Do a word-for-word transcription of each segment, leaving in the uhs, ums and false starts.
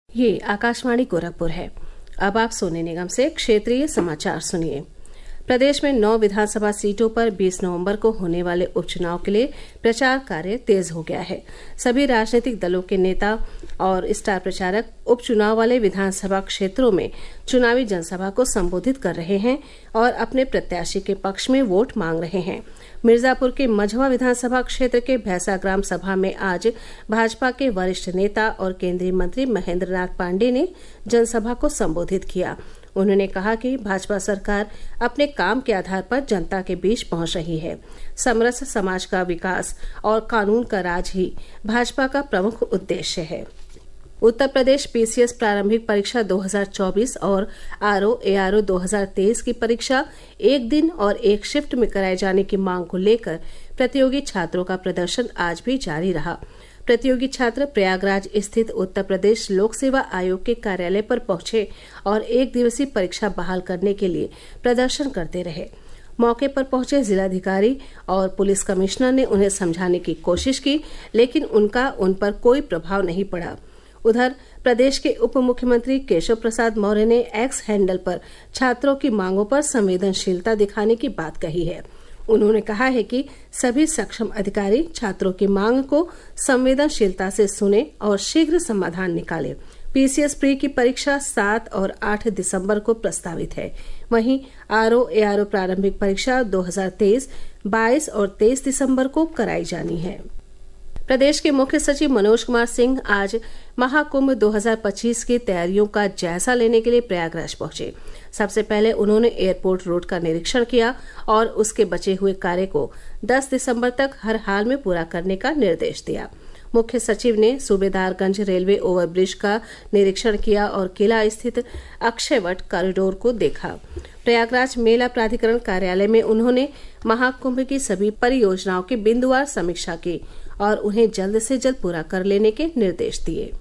ये आकाशवाणी गोरखपुर है। अब आप सोने निगम से क्षेत्रीय समाचार सुनिए। प्रदेश में नौ विधानसभा सीटों पर बीस नवंबर को होने वाले उपचुनाव के लिए प्रचार कार्य तेज हो गया है। सभी राजनीतिक दलों के नेता और स्टार प्रचारक उपचुनाव वाले विधानसभा क्षेत्रों में चुनावी जनसभा को संबोधित कर रहे हैं और अपने प्रत्याशी के पक्ष में वोट मांग रहे हैं। मिर्जापुर के मझवा विधानसभा क्षेत्र के भैंसा ग्राम सभा में आज भाजपा के वरिष्ठ नेता और केंद्रीय मंत्री महेंद्र नाथ पांडेय ने जनसभा को संबोधित किया। उन्होंने कहा कि भाजपा सरकार अपने काम के आधार पर जनता के बीच पहुंच रही है। समरस समाज का विकास और कानून का राज ही भाजपा का प्रमुख उद्देश्य है। उत्तर प्रदेश पीसीएस प्रारंभिक परीक्षा दो हज़ार चौबीस और आरओ एआरओ दो हज़ार तेईस की परीक्षा एक दिन और एक शिफ्ट में कराए जाने की मांग को लेकर प्रतियोगी छात्रों का प्रदर्शन आज भी जारी रहा। प्रतियोगी छात्र प्रयागराज स्थित उत्तर प्रदेश लोक सेवा आयोग के कार्यालय पर पहुंचे और एक दिवसीय परीक्षा बहाल करने के लिए प्रदर्शन करते रहे। मौके पर पहुंचे जिलाधिकारी और पुलिस कमिश्नर ने उन्हें समझाने की कोशिश की, लेकिन उनका उन पर कोई प्रभाव नहीं पड़ा। उधर प्रदेश के उप मुख्यमंत्री केशव प्रसाद मौर्य ने एक्स हैंडल पर छात्रों की मांगों पर संवेदनशीलता दिखाने की बात कही है। उन्होंने कहा है कि सभी सक्षम अधिकारी छात्रों की मांग को संवेदनशीलता से सुने और शीघ्र समाधान निकाले। पीसीएस प्री की परीक्षा सात और आठ दिसंबर को प्रस्तावित है। वहीं आरओ एआरओ प्रारंभिक परीक्षा दो हज़ार तेईस बाईस और तेईस दिसंबर को कराई जानी है। प्रदेश के मुख्य सचिव मनोज कुमार सिंह आज महाकुंभ दो हज़ार पच्चीस की तैयारियों का जायजा लेने के लिए प्रयागराज पहुंचे। सबसे पहले उन्होंने एयरपोर्ट रोड का निरीक्षण किया और उसके बचे हुए कार्य को दस दिसंबर तक हर हाल में पूरा करने का निर्देश दिया। मुख्य सचिव ने सूबेदारगंज रेलवे ओवरब्रिज का निरीक्षण किया और किला स्थित अक्षयवट कॉरिडोर को देखा। प्रयागराज मेला प्राधिकरण कार्यालय में उन्होंने महाकुंभ की सभी परियोजनाओं की बिंदुवार समीक्षा की और उन्हें जल्द से जल्द पूरा कर लेने के निर्देश दिए।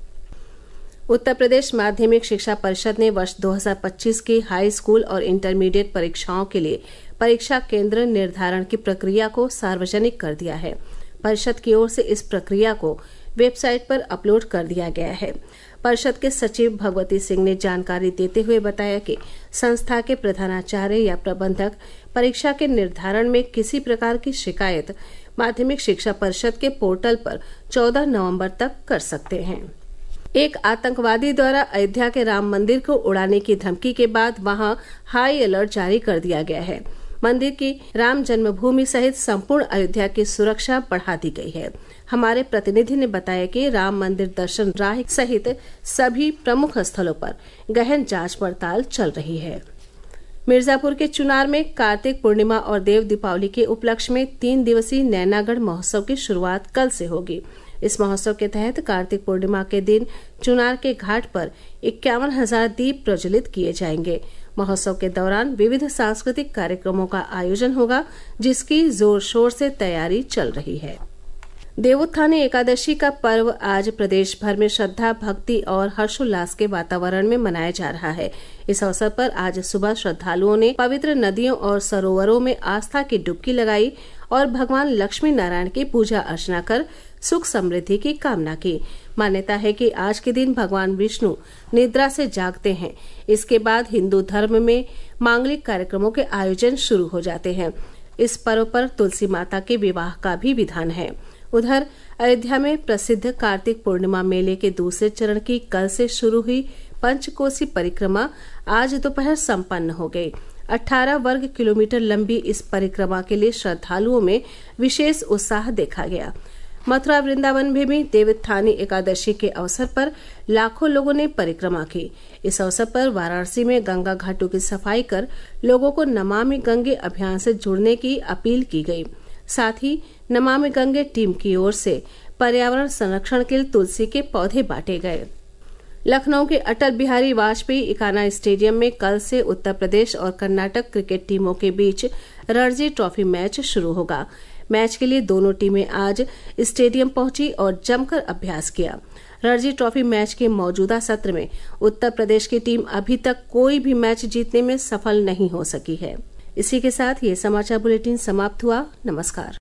उत्तर प्रदेश माध्यमिक शिक्षा परिषद ने वर्ष दो हज़ार पच्चीस की हाई स्कूल और इंटरमीडिएट परीक्षाओं के लिए परीक्षा केंद्र निर्धारण की प्रक्रिया को सार्वजनिक कर दिया है। परिषद की ओर से इस प्रक्रिया को वेबसाइट पर अपलोड कर दिया गया है। परिषद के सचिव भगवती सिंह ने जानकारी देते हुए बताया कि संस्था के प्रधानाचार्य या प्रबंधक परीक्षा के निर्धारण में किसी प्रकार की शिकायत माध्यमिक शिक्षा परिषद के पोर्टल पर चौदह नवंबर तक कर सकते हैं। एक आतंकवादी द्वारा अयोध्या के राम मंदिर को उड़ाने की धमकी के बाद वहां हाई अलर्ट जारी कर दिया गया है। मंदिर की राम जन्मभूमि सहित संपूर्ण अयोध्या की सुरक्षा बढ़ा दी गई है। हमारे प्रतिनिधि ने बताया कि राम मंदिर दर्शन राह सहित सभी प्रमुख स्थलों पर गहन जांच पड़ताल चल रही है। मिर्जापुर के चुनार में कार्तिक पूर्णिमा और देव दीपावली के उपलक्ष्य में तीन दिवसीय नैनागढ़ महोत्सव की शुरुआत कल से होगी। इस महोत्सव के तहत कार्तिक पूर्णिमा के दिन चुनार के घाट पर इक्यावन हजार दीप प्रज्वलित किए जाएंगे। महोत्सव के दौरान विविध सांस्कृतिक कार्यक्रमों का आयोजन होगा, जिसकी जोर शोर से तैयारी चल रही है। देवोत्थानी एकादशी का पर्व आज प्रदेश भर में श्रद्धा, भक्ति और हर्षोल्लास के वातावरण में मनाया जा रहा है। इस अवसर पर आज सुबह श्रद्धालुओं ने पवित्र नदियों और सरोवरों में आस्था की डुबकी लगाई और भगवान लक्ष्मी नारायण की पूजा अर्चना कर सुख समृद्धि की कामना की। मान्यता है कि आज के दिन भगवान विष्णु निद्रा से जागते हैं। इसके बाद हिंदू धर्म में मांगलिक कार्यक्रमों के आयोजन शुरू हो जाते हैं। इस पर्व पर तुलसी माता के विवाह का भी विधान है। उधर अयोध्या में प्रसिद्ध कार्तिक पूर्णिमा मेले के दूसरे चरण की कल से शुरू हुई पंचकोसी परिक्रमा आज दोपहर संपन्न हो गई। अठारह वर्ग किलोमीटर लंबी इस परिक्रमा के लिए श्रद्धालुओं में विशेष उत्साह देखा गया। मथुरा वृंदावन में भी देवोत्थानी एकादशी के अवसर पर लाखों लोगों ने परिक्रमा की। इस अवसर पर वाराणसी में गंगा घाटों की सफाई कर लोगों को नमामि गंगे अभियान से जुड़ने की अपील की गई। साथ ही नमामि गंगे टीम की ओर से पर्यावरण संरक्षण के लिए तुलसी के पौधे बांटे गए। लखनऊ के अटल बिहारी वाजपेयी इकाना स्टेडियम में कल से उत्तर प्रदेश और कर्नाटक क्रिकेट टीमों के बीच रणजी ट्रॉफी मैच शुरू होगा। मैच के लिए दोनों टीमें आज स्टेडियम पहुंची और जमकर अभ्यास किया। रणजी ट्रॉफी मैच के मौजूदा सत्र में उत्तर प्रदेश की टीम अभी तक कोई भी मैच जीतने में सफल नहीं हो सकी है। इसी के साथ ये समाचार बुलेटिन समाप्त हुआ। नमस्कार।